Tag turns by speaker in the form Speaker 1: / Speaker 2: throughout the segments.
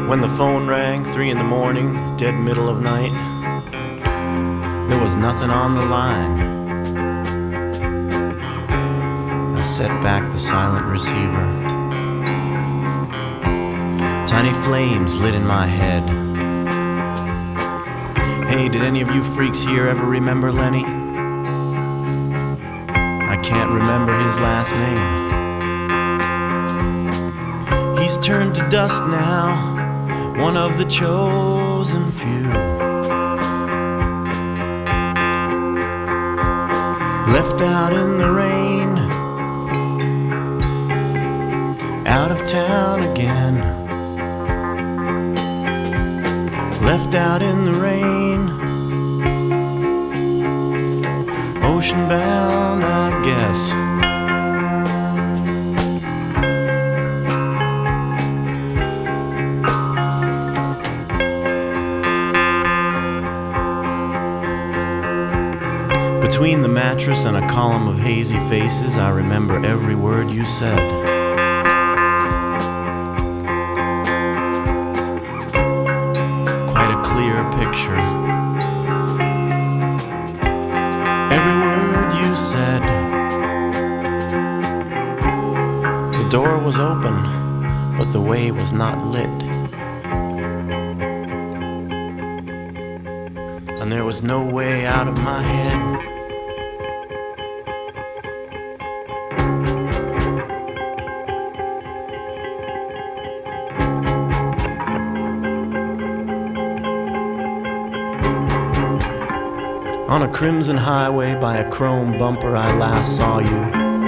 Speaker 1: When the phone rang, 3 in the morning, dead middle of night, there was nothing on the line. I set back the silent receiver. Tiny flames lit in my head. Hey, did any of you freaks here ever remember Lenny? I can't remember his last name. He's turned to dust now, one of the chosen few. Left out in the rain, out of town again. Left out in the rain, ocean bound, I guess. Between the mattress and a column of hazy faces, I remember every word you said. Quite a clear picture. Every word you said. The door was open, but the way was not lit. And there was no way out of my head. On a crimson highway by a chrome bumper, I last saw you.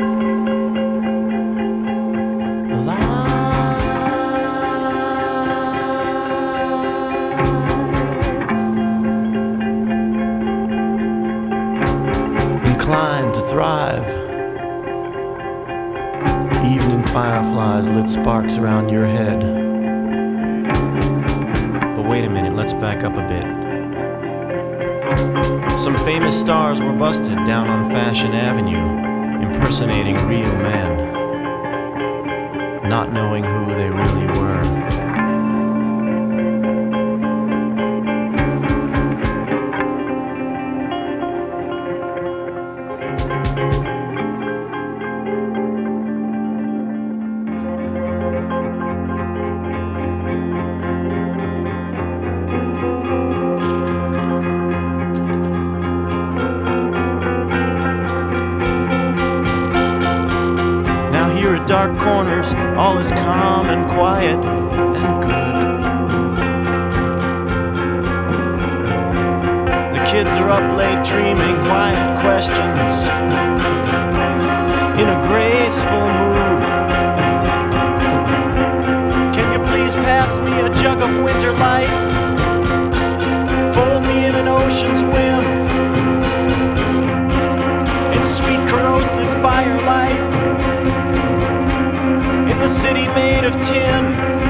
Speaker 1: Inclined to thrive. Evening fireflies lit sparks around your head. But wait a minute, let's back up a bit. Some famous stars were busted down on Fashion Avenue, impersonating real men, not knowing who they really were. Here at dark corners, all is calm and quiet and good. The kids are up late dreaming quiet questions in a graceful mood. Can you please pass me a jug of winter light? Fold me in an ocean's whim, in sweet corrosive firelight. In the city made of tin,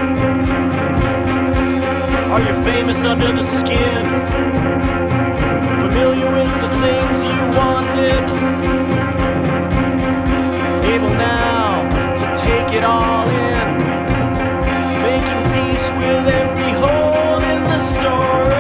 Speaker 1: are you famous under the skin? Familiar with the things you wanted, able now to take it all in, making peace with every hole in the story.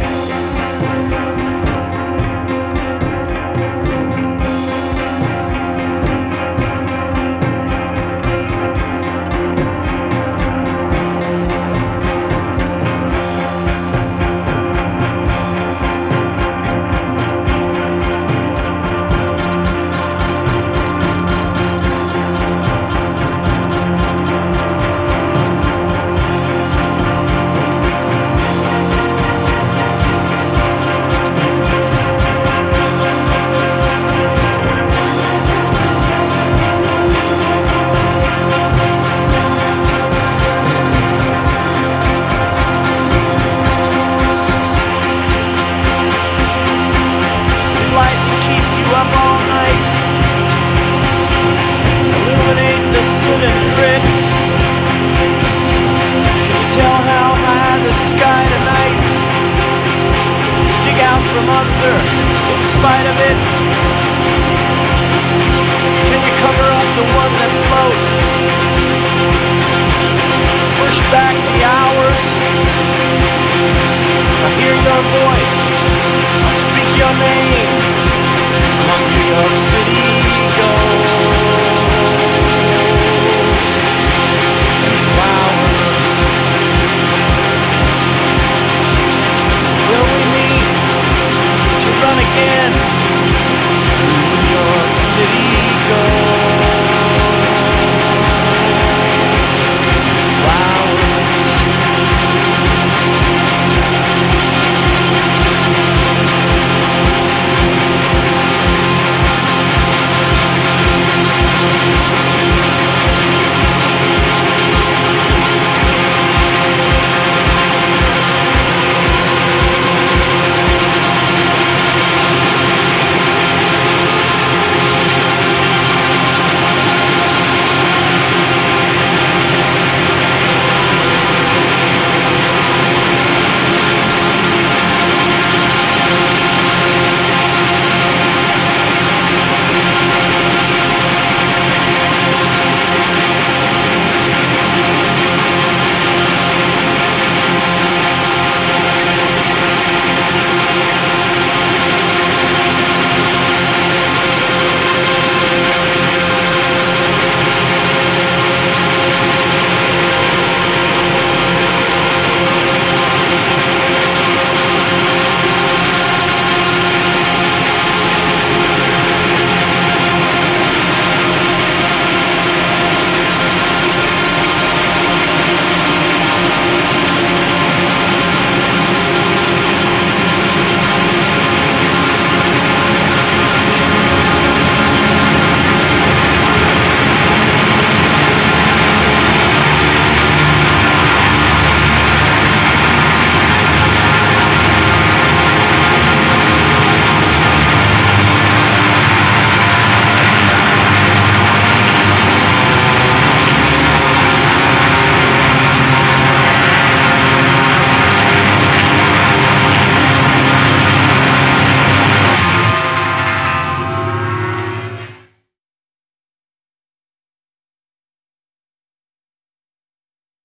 Speaker 1: From under, in spite of it, can you cover up the one that floats? Push back the hours. hear your voice.